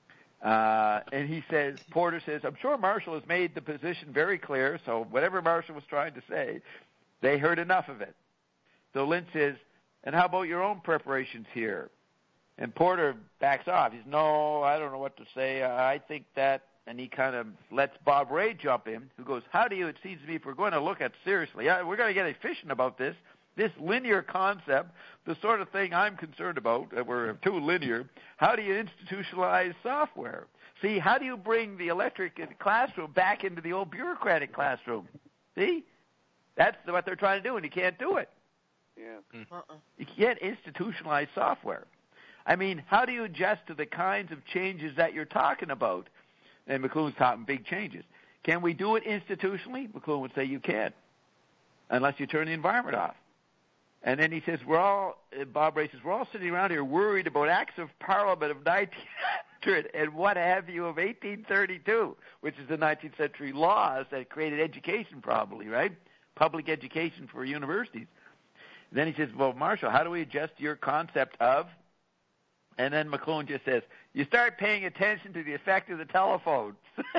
And he says, Porter says, I'm sure Marshall has made the position very clear, so whatever Marshall was trying to say, they heard enough of it. So Lynch says, and how about your own preparations here? And Porter backs off. He says, no, I don't know what to say. I think that, and he kind of lets Bob Ray jump in, who goes, it seems to me, if we're going to look at seriously, we're going to get efficient about this linear concept, the sort of thing I'm concerned about, we're too linear. How do you institutionalize software? See, how do you bring the electric classroom back into the old bureaucratic classroom? See? That's what they're trying to do, and you can't do it. Yeah. You can't institutionalize software. I mean, how do you adjust to the kinds of changes that you're talking about? And McLuhan's talking big changes. Can we do it institutionally? McLuhan would say you can't, unless you turn the environment off. And then he says, Bob Ray says, we're all sitting around here worried about acts of Parliament of 1900 and what have you of 1832, which is the 19th century laws that created education probably, right? Public education for universities. And then he says, well, Marshall, how do we adjust your concept of? And then McLuhan just says, you start paying attention to the effect of the telephone.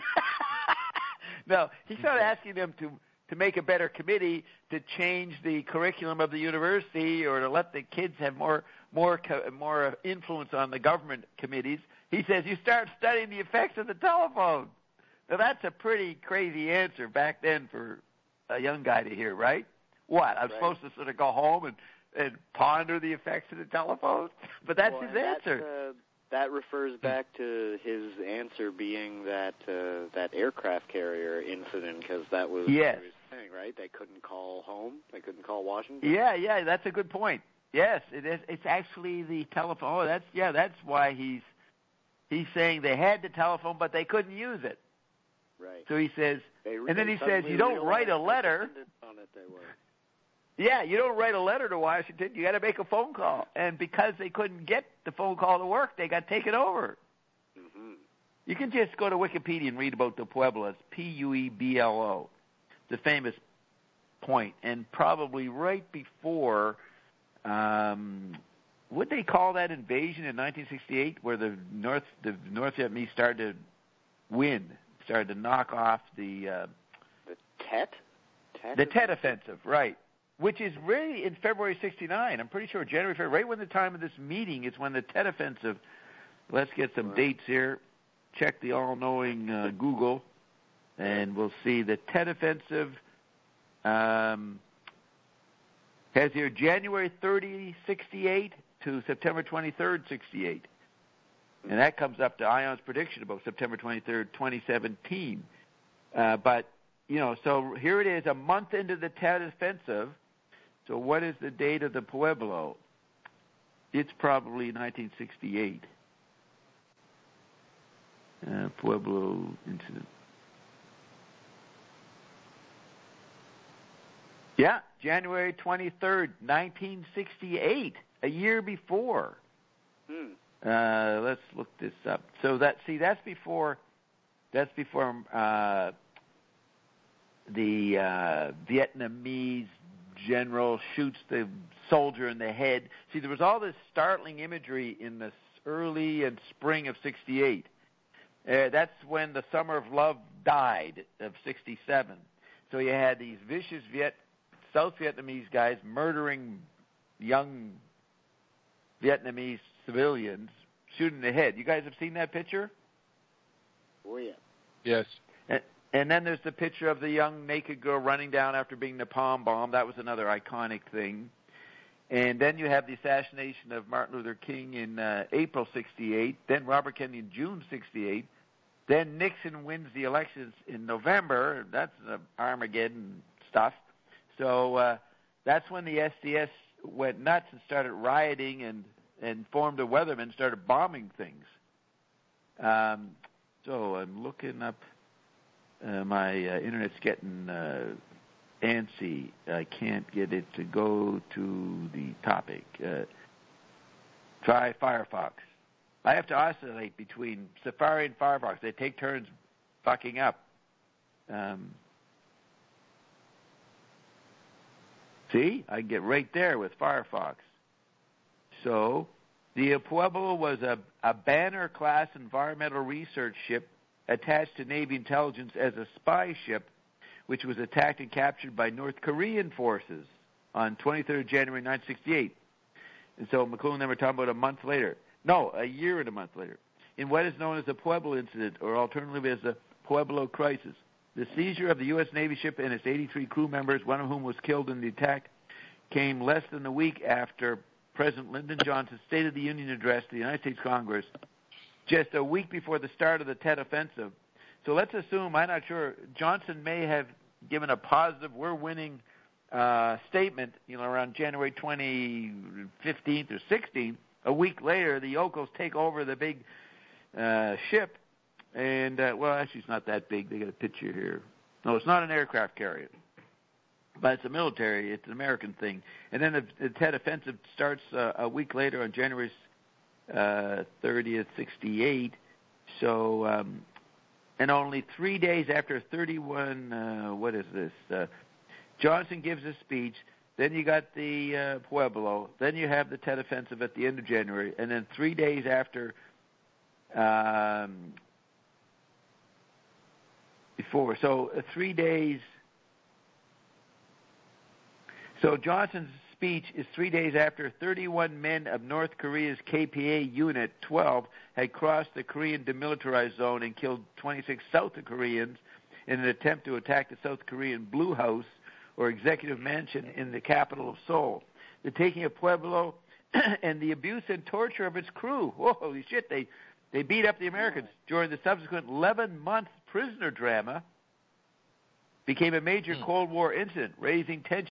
No, he started asking them to make a better committee to change the curriculum of the university or to let the kids have more influence on the government committees. He says, you start studying the effects of the telephone. Now, that's a pretty crazy answer back then for a young guy to hear, right? What? I'm supposed to sort of go home and ponder the effects of the telephone? But that's his answer. That refers back to his answer being that aircraft carrier incident, because that was his thing, right? They couldn't call home. They couldn't call Washington. Yeah, that's a good point. Yes, it is. It's actually the telephone. Oh, that's why he's saying they had the telephone, but they couldn't use it. Right. So he says, and then he says, you don't write a letter. Yeah, you don't write a letter to Washington. You got to make a phone call. And because they couldn't get the phone call to work, they got taken over. Mm-hmm. You can just go to Wikipedia and read about the Pueblo. It's Pueblo. It's a famous point. And probably right before, would they call that invasion in 1968, where the North Vietnamese started to win, started to knock off the Tet? The Tet Offensive, right. Which is really in February 1969. I'm pretty sure January, February, right when the time of this meeting is when the Tet Offensive. Let's get some dates here. Check the all-knowing Google, and we'll see the Tet Offensive has here January 30, 1968 to September 23rd, 1968. And that comes up to Ion's prediction about September 23rd, 2017. But, so here it is, a month into the Tet Offensive. So what is the date of the Pueblo? It's probably 1968. Pueblo incident. Yeah, January 23rd, 1968, a year before. Let's look this up. So that's before the Vietnamese general shoots the soldier in the head. See, there was all this startling imagery in the early and spring of 1968. That's when the Summer of Love died of 1967. So you had these vicious South Vietnamese guys murdering young Vietnamese civilians, shooting the head. You guys have seen that picture? Oh, yeah. Yes. And then there's the picture of the young naked girl running down after being napalm bombed. That was another iconic thing. And then you have the assassination of Martin Luther King in April 1968, then Robert Kennedy in June 1968. Then Nixon wins the elections in November. That's Armageddon stuff. So that's when the SDS went nuts and started rioting and formed a Weatherman, started bombing things. So I'm looking up. My internet's getting antsy. I can't get it to go to the topic. Try Firefox. I have to oscillate between Safari and Firefox. They take turns fucking up. See? I can get right there with Firefox. So, the Pueblo was a Banner-class environmental research ship attached to Navy intelligence as a spy ship, which was attacked and captured by North Korean forces on 23rd January 1968. And so McLuhan and them were talking about a month later. No, a year and a month later. In what is known as the Pueblo incident, or alternatively as the Pueblo crisis. The seizure of the U.S. Navy ship and its 83 crew members, one of whom was killed in the attack, came less than a week after President Lyndon Johnson's State of the Union address to the United States Congress, just a week before the start of the Tet Offensive. So let's assume, I'm not sure, Johnson may have given a positive, we're winning statement, around January 15th or 16th. A week later, the Yokos take over the big ship. And, actually, it's not that big. They got a picture here. No, it's not an aircraft carrier. But it's a military. It's an American thing. And then the Tet Offensive starts a week later on January 30th, 1968. So, and only 3 days after 31, Johnson gives a speech. Then you got the Pueblo. Then you have the Tet Offensive at the end of January. And then 3 days after, before. So 3 days. So Johnson's speech is 3 days after 31 men of North Korea's KPA Unit 12 had crossed the Korean demilitarized zone and killed 26 South Koreans in an attempt to attack the South Korean Blue House, or executive mansion, in the capital of Seoul. the taking of Pueblo, and the abuse and torture of its crew. Whoa, holy shit, they beat up the Americans during the subsequent 11-month prisoner drama. Became a major Cold War incident, raising tension